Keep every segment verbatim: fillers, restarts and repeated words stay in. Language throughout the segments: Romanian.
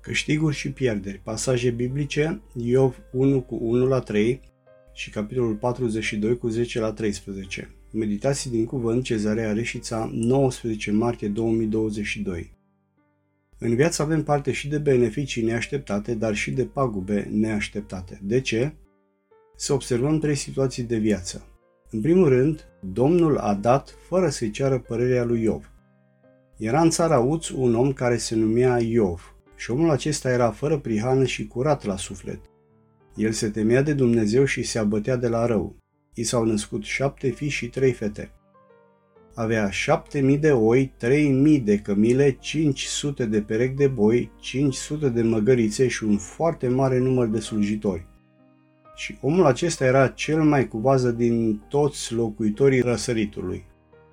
Câștiguri și pierderi. Pasaje biblice, Iov unu cu unu la trei și capitolul patruzeci și doi cu zece la treisprezece. Meditații din cuvânt, Cezarea Reșița, nouăsprezece martie două mii douăzeci și doi. În viață avem parte și de beneficii neașteptate, dar și de pagube neașteptate. De ce? Să observăm trei situații de viață. În primul rând, Domnul a dat fără să-i ceară părerea lui Iov. Era în țara Uz un om care se numea Iov și omul acesta era fără prihană și curat la suflet. El se temea de Dumnezeu și se abătea de la rău. I s-au născut șapte fii și trei fete. Avea șapte mii de oi, trei mii de cămile, cinci sute de perechi de boi, cinci sute de măgărițe și un foarte mare număr de slujitori. Și omul acesta era cel mai cu vază din toți locuitorii răsăritului.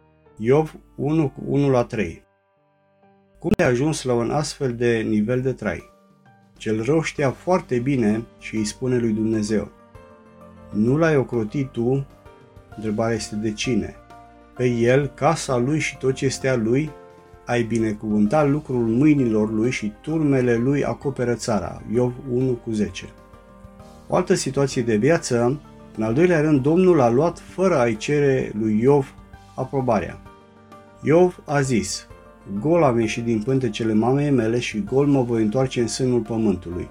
Iov unu cu unu la trei. Cum ai ajuns la un astfel de nivel de trai? Cel rău știa foarte bine și îi spune lui Dumnezeu: nu l-ai ocrotit tu? Întrebarea este de cine? Pe el, casa lui și tot ce este a lui? Ai binecuvântat lucrul mâinilor lui și turmele lui acoperă țara. Iov unu cu zece. O altă situație de viață, în al doilea rând, Domnul a luat fără a-i cere lui Iov aprobarea. Iov a zis: gol am ieșit din pântecele mamei mele și gol mă voi întoarce în sânul pământului.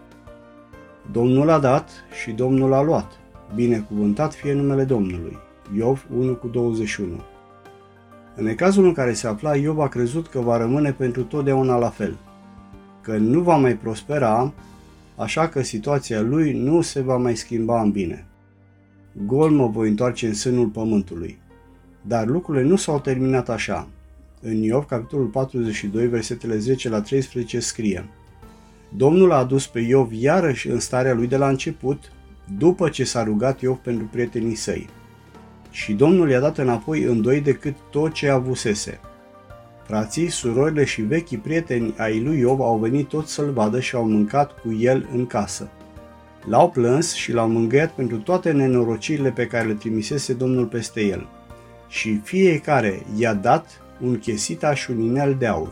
Domnul a dat și Domnul a luat. Binecuvântat fie numele Domnului. Iov unu cu douăzeci și unu. În necazul în care se afla, Iov a crezut că va rămâne pentru totdeauna la fel, că nu va mai prospera, așa că situația lui nu se va mai schimba în bine. Gol mă voi întoarce în sânul pământului. Dar lucrurile nu s-au terminat așa. În Iov, capitolul patruzeci și doi, versetele zece la treisprezece scrie: Domnul a adus pe Iov iarăși în starea lui de la început, după ce s-a rugat Iov pentru prietenii săi. Și Domnul i-a dat înapoi îndoi decât tot ce avusese. Frații, surorile și vechii prieteni ai lui Iov au venit toți să-l vadă și au mâncat cu el în casă. L-au plâns și l-au mângâiat pentru toate nenorocirile pe care le trimisese Domnul peste el. Și fiecare i-a dat un chesita și un inel de aur.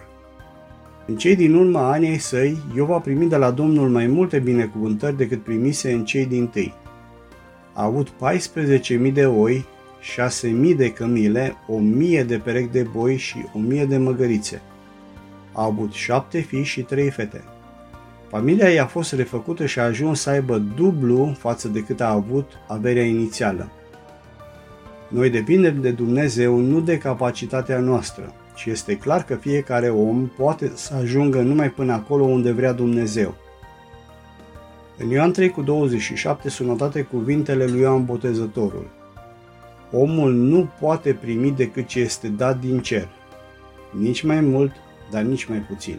În cei din urmă ani ai săi, Iov a primit de la Domnul mai multe binecuvântări decât primise în cei dintâi. A avut paisprezece mii de oi, șase mii de cămile, o mie de perechi de boi și o mie de măgărițe. A avut șapte fii și trei fete. Familia i-a fost refăcută și a ajuns să aibă dublu față de cât a avut averea inițială. Noi depindem de Dumnezeu, nu de capacitatea noastră, și este clar că fiecare om poate să ajungă numai până acolo unde vrea Dumnezeu. În Ioan trei cu douăzeci și șapte sunt notate cuvintele lui Ioan Botezătorul: omul nu poate primi decât ce este dat din cer, nici mai mult, dar nici mai puțin.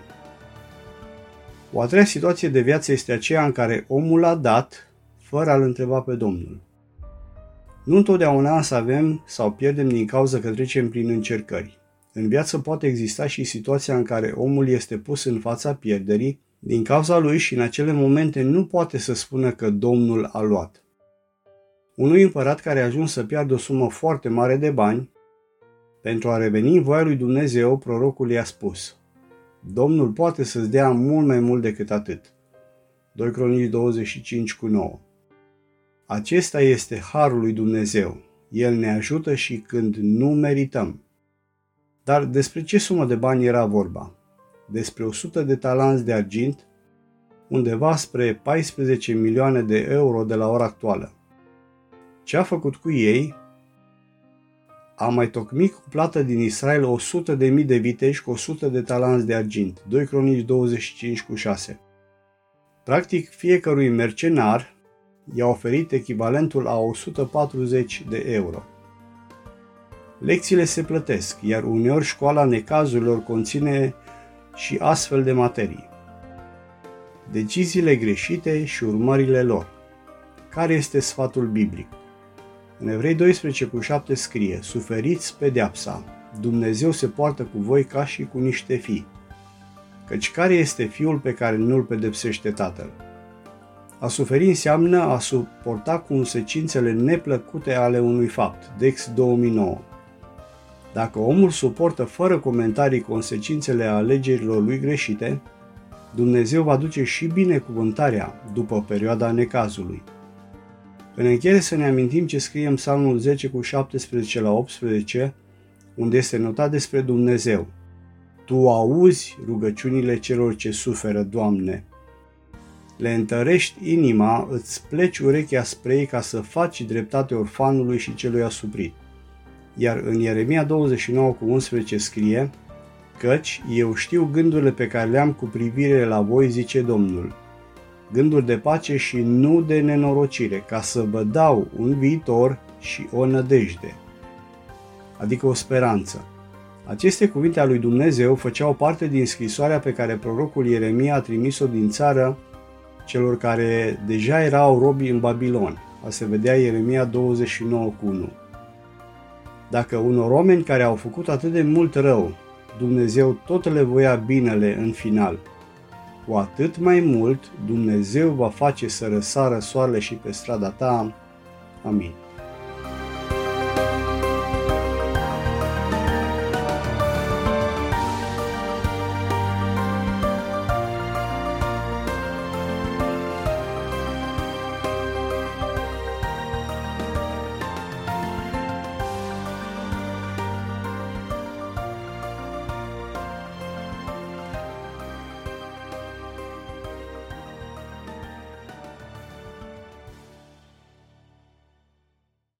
O a treia situație de viață este aceea în care omul a dat fără a-L întreba pe Domnul. Nu întotdeauna să avem sau pierdem din cauza că trecem prin încercări. În viață poate exista și situația în care omul este pus în fața pierderii din cauza lui și în acele momente nu poate să spună că Domnul a luat. Unui împărat care a ajuns să piardă o sumă foarte mare de bani, pentru a reveni în voia lui Dumnezeu, prorocul i-a spus: Domnul poate să-ți dea mult mai mult decât atât. doi Cronici douăzeci și cinci cu nouă. Acesta este harul lui Dumnezeu. El ne ajută și când nu merităm. Dar despre ce sumă de bani era vorba? Despre o sută de talanți de argint, undeva spre paisprezece milioane de euro de la ora actuală. Ce a făcut cu ei? A mai tocmit cu plată din Israel o sută de mii de viteji cu o sută de talanți de argint. doi Cronici douăzeci și cinci cu șase. Practic, fiecărui mercenar i-a oferit echivalentul a o sută patruzeci de euro. Lecțiile se plătesc, iar uneori școala necazurilor conține și astfel de materii. Deciziile greșite și urmările lor. Care este sfatul biblic? În Evrei doisprezece cu șapte scrie: suferiți pedeapsa, Dumnezeu se poartă cu voi ca și cu niște fii. Căci care este fiul pe care nu-l pedepsește tatăl? A suferi înseamnă a suporta consecințele neplăcute ale unui fapt. Dex două mii nouă. Dacă omul suportă fără comentarii consecințele alegerilor lui greșite, Dumnezeu va duce și binecuvântarea după perioada necazului. În încheiere să ne amintim ce scrie în Psalmul zece cu șaptesprezece la optsprezece, unde este notat despre Dumnezeu. Tu auzi rugăciunile celor ce suferă, Doamne. Le întărești inima, îți pleci urechea spre ei ca să faci dreptate orfanului și celui asuprit. Iar în Ieremia douăzeci și nouă cu unsprezece scrie, căci eu știu gândurile pe care le am cu privire la voi, zice Domnul, gânduri de pace și nu de nenorocire, ca să vă dau un viitor și o nădejde, adică o speranță. Aceste cuvinte ale lui Dumnezeu făceau parte din scrisoarea pe care prorocul Ieremia a trimis-o din țară celor care deja erau robi în Babilon. A se vedea Ieremia douăzeci și nouă cu unu. Dacă unor oameni care au făcut atât de mult rău, Dumnezeu tot le voia binele în final, cu atât mai mult Dumnezeu va face să răsară soarele și pe strada ta. Amin.